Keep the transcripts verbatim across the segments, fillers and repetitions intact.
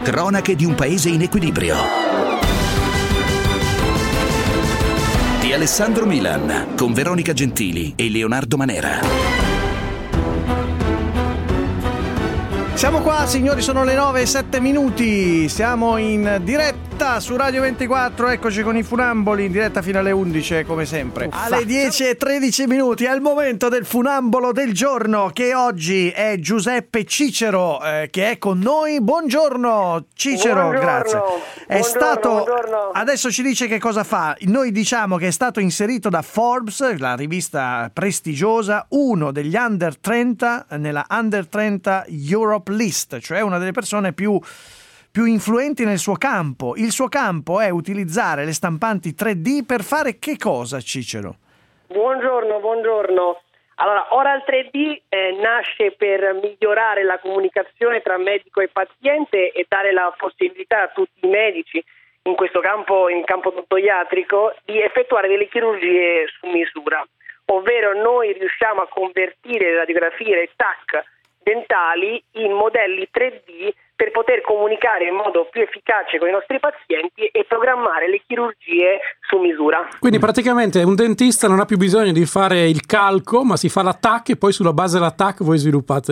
Cronache di un paese in equilibrio. Di Alessandro Milan, con Veronica Gentili e Leonardo Manera. Siamo qua, signori, sono le nove e sette minuti. Siamo in diretta su Radio ventiquattro. Eccoci con i Funamboli in diretta fino alle undici, come sempre. Uffa. Alle dieci e tredici minuti è il momento del funambolo del giorno, che oggi è Giuseppe Cicero, eh, che è con noi. Buongiorno Cicero, buongiorno. grazie. È buongiorno, stato buongiorno. Adesso ci dice che cosa fa. Noi diciamo che è stato inserito da Forbes, la rivista prestigiosa, uno degli under trenta nella under trenta Europe List, cioè una delle persone più, più influenti nel suo campo. Il suo campo è utilizzare le stampanti tre D per fare che cosa, Cicero? Buongiorno, buongiorno. Allora, Oral tre D eh, nasce per migliorare la comunicazione tra medico e paziente e dare la possibilità a tutti i medici, in questo campo, in campo odontoiatrico, di effettuare delle chirurgie su misura. Ovvero noi riusciamo a convertire le radiografie, le T A C dentali in modelli tre D per poter comunicare in modo più efficace con i nostri pazienti e programmare le chirurgie su misura. Quindi praticamente un dentista non ha più bisogno di fare il calco, ma si fa la T A C e poi sulla base della T A C voi sviluppate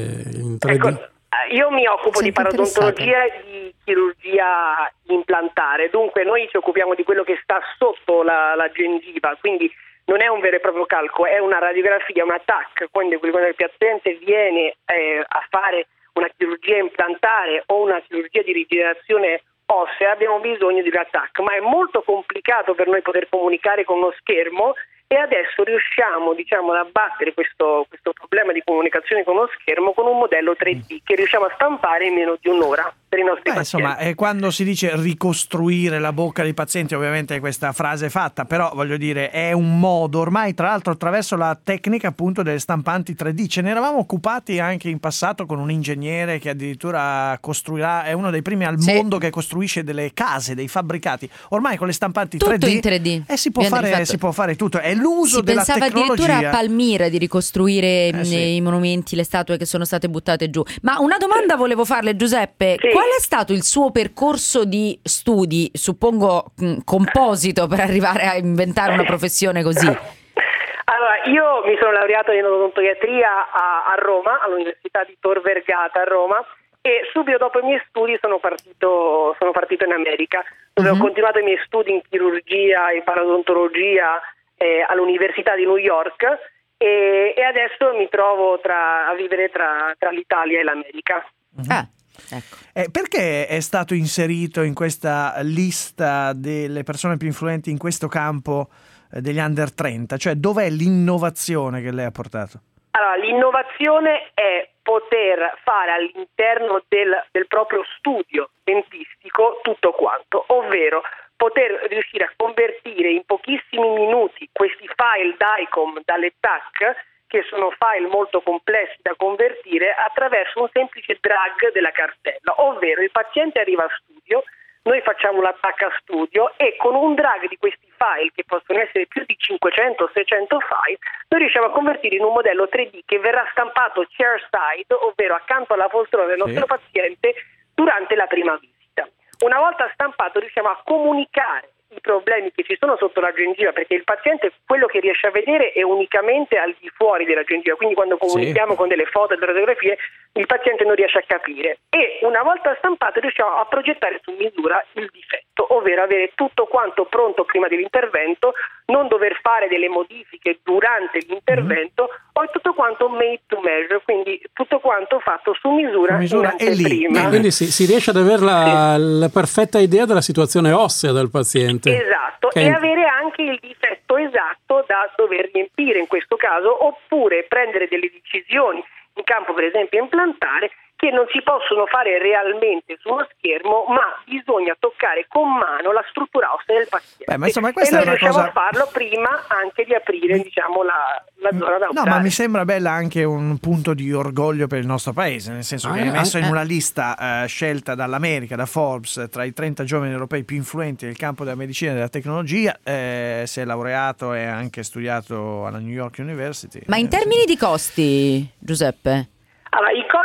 in tre D. Ecco, io mi occupo Senti di parodontologia e di chirurgia implantare, dunque noi ci occupiamo di quello che sta sotto la, la gengiva, quindi non è un vero e proprio calco, è una radiografia, una T A C, quindi quando il paziente viene eh, a fare una chirurgia implantare o una chirurgia di rigenerazione ossea abbiamo bisogno di una T A C, ma è molto complicato per noi poter comunicare con uno schermo e adesso riusciamo, diciamo, ad abbattere questo, questo problema di comunicazione con uno schermo con un modello tre D che riusciamo a stampare in meno di un'ora per i nostri Beh, pazienti. Insomma, eh, quando si dice ricostruire la bocca dei pazienti, ovviamente questa frase è fatta, però voglio dire è un modo ormai, tra l'altro attraverso la tecnica appunto delle stampanti tre D. Ce ne eravamo occupati anche in passato con un ingegnere che addirittura costruirà, è uno dei primi al sì. mondo che costruisce delle case, dei fabbricati. Ormai con le stampanti tutto tre D, in tre D. Eh, si, può fare, si può fare tutto, è l'uso si della pensava tecnologia. addirittura a Palmira di ricostruire eh, sì. i monumenti, le statue che sono state buttate giù. Ma una domanda volevo farle, Giuseppe, sì. qual è stato il suo percorso di studi, suppongo mh, composito, per arrivare a inventare una professione così? Allora, io mi sono laureato in odontoiatria a, a Roma, all'Università di Tor Vergata a Roma, e subito dopo i miei studi sono partito, sono partito in America, dove uh-huh. ho continuato i miei studi in chirurgia e parodontologia eh, all'Università di New York e, e adesso mi trovo tra, a vivere tra, tra l'Italia e l'America. Uh-huh. Ah. Ecco. Eh, perché è stato inserito in questa lista delle persone più influenti in questo campo eh, degli under trenta? Cioè, dov'è l'innovazione che lei ha portato? Allora, l'innovazione è poter fare all'interno del, del proprio studio dentistico tutto quanto, ovvero poter riuscire a convertire in pochissimi minuti questi file D I C O M dalle T A C, che sono file molto complessi da convertire, attraverso un semplice drag della cartella, ovvero il paziente arriva a studio, noi facciamo l'attacco a studio e con un drag di questi file, che possono essere più di cinquecento seicento file, noi riusciamo a convertire in un modello tre D che verrà stampato chairside, ovvero accanto alla poltrona del nostro sì. paziente durante la prima visita. Una volta stampato riusciamo a comunicare i problemi che ci sono sotto la gengiva, perché il paziente quello che riesce a vedere è unicamente al di fuori della gengiva, quindi quando comunichiamo sì. con delle foto e delle radiografie il paziente non riesce a capire, e una volta stampato riusciamo a progettare su misura il difetto, ovvero avere tutto quanto pronto prima dell'intervento, non dover fare delle modifiche durante l'intervento, mm. o tutto quanto made to measure, quindi tutto quanto fatto su misura, su misura in anteprima. E quindi si, si riesce ad avere la, sì. la perfetta idea della situazione ossea del paziente. Esatto, che... e avere anche il difetto esatto da dover riempire in questo caso, oppure prendere delle decisioni in campo per esempio implantare che non si possono fare realmente su uno schermo, ma bisogna toccare con mano la struttura ossea del paziente. Beh, ma insomma, questa e noi è una riusciamo cosa... a farlo prima anche di aprire, diciamo, la, la zona da operare. No, ma mi sembra bella anche un punto di orgoglio per il nostro paese, nel senso che ah, è messo eh, in una lista eh, scelta dall'America, da Forbes, tra i trenta giovani europei più influenti nel campo della medicina e della tecnologia. Eh, si è laureato e ha anche studiato alla New York University. Ma in termini di costi, Giuseppe? Allora, i costi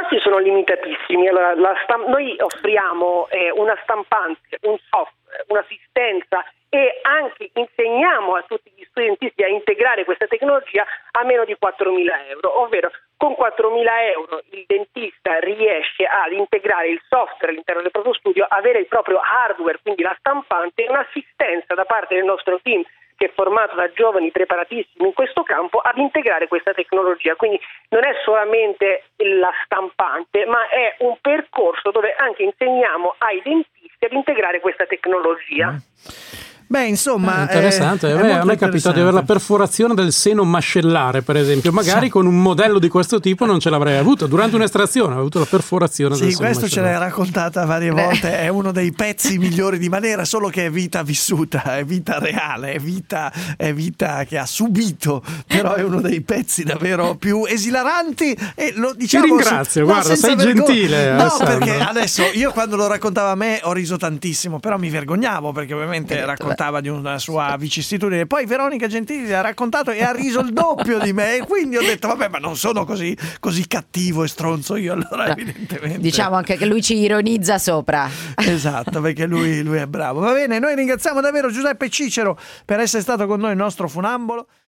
spazi sono limitatissimi. Allora, la stamp- noi offriamo eh, una stampante, un software, un'assistenza e anche insegniamo a tutti gli studentisti a integrare questa tecnologia a meno di quattromila euro, ovvero con quattromila euro il dentista riesce ad integrare il software all'interno del proprio studio, avere il proprio hardware, quindi la stampante, e un'assistenza da parte del nostro team che è formato da giovani preparatissimi in questo campo ad integrare questa tecnologia. Quindi non è solamente la stampante, ma è un percorso dove anche insegniamo ai dentisti ad integrare questa tecnologia. Mm. Beh, insomma, è interessante. È, a me, a me è capitato di avere la perforazione del seno mascellare, per esempio. Magari sì. con un modello di questo tipo non ce l'avrei avuto. Durante un'estrazione ho avuto la perforazione sì, del seno questo mascellare. Ce l'hai raccontata varie volte. È uno dei pezzi migliori di Manera, solo che è vita vissuta, è vita reale, è vita, è vita che ha subito. Però è uno dei pezzi davvero più esilaranti. E lo diciamo. Ti ringrazio, no, guarda, sei vergogna. gentile. No, Alessandro. Perché adesso io quando lo raccontava a me ho riso tantissimo, però mi vergognavo perché ovviamente detto, raccontava di una sua vicissitudine. Poi Veronica Gentili ha raccontato e ha riso il doppio di me, e quindi ho detto vabbè, ma non sono così, così cattivo e stronzo io, allora no, evidentemente diciamo anche che lui ci ironizza sopra. Esatto, perché lui, lui è bravo. Va bene, noi ringraziamo davvero Giuseppe Cicero per essere stato con noi, il nostro funambolo.